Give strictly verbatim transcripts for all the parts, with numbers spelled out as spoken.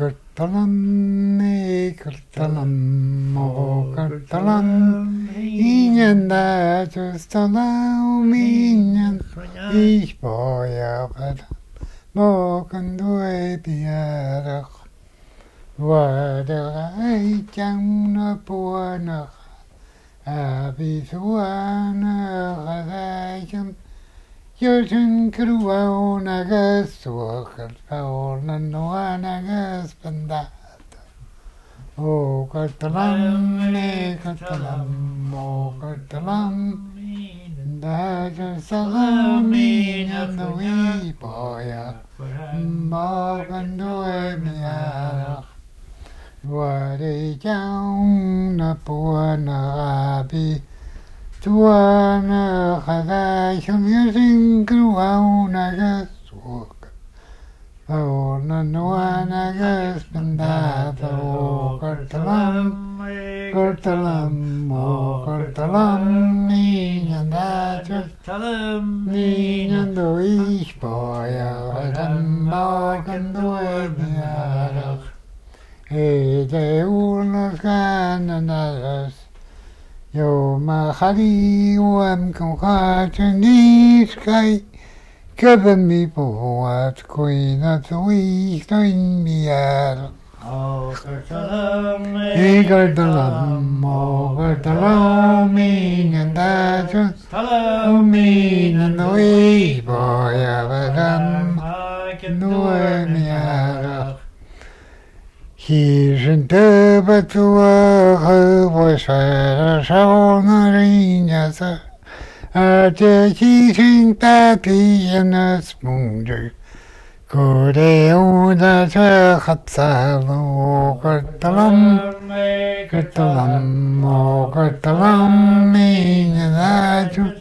Kartalam, me kartalam, mo kartalam, ingen där tustarna om ingen ich boja för bakom du är begära vad det är jamna på när abi suana gadayam Yurtun kruwa nagas wakar paona noa nagas pandata. O kartalam me kartalam o kartalam. Daja salami nandui boya. Mogandoe miara. Wade jaung na puana abi. Tuana kada shumyusin kruwa nagas waka. Paona noa nagas pandata o kartalam. Kartalam o kartalam minyandaja. Minyando ich boya vadam bagando ebiarach. Ede urnas gananaras. Yo mahari wam kumkhachaniskai Kevin mi poat koina tui stoin miar O kartalam E kartalam o kartalam minyandaja O minandoi boya vadam Noe miarach Hierin döba tua huvosvara saunarinyasa Ate hisin tapianas mundu Kode uda sa khatsalo kartalam Kartalam o kartalam minyanaju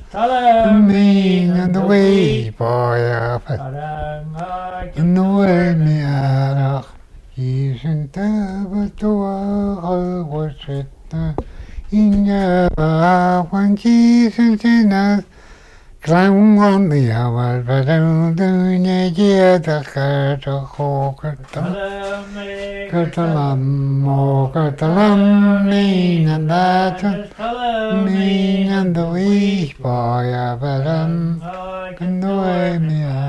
Minandoi boya vadam Noe miarach Isn't ever to a worship in a one keys and sinners climb on the hour, but I don't do the cat of Catalam, O Catalam, mean and that, mean and the wish boy, but I'm can do me.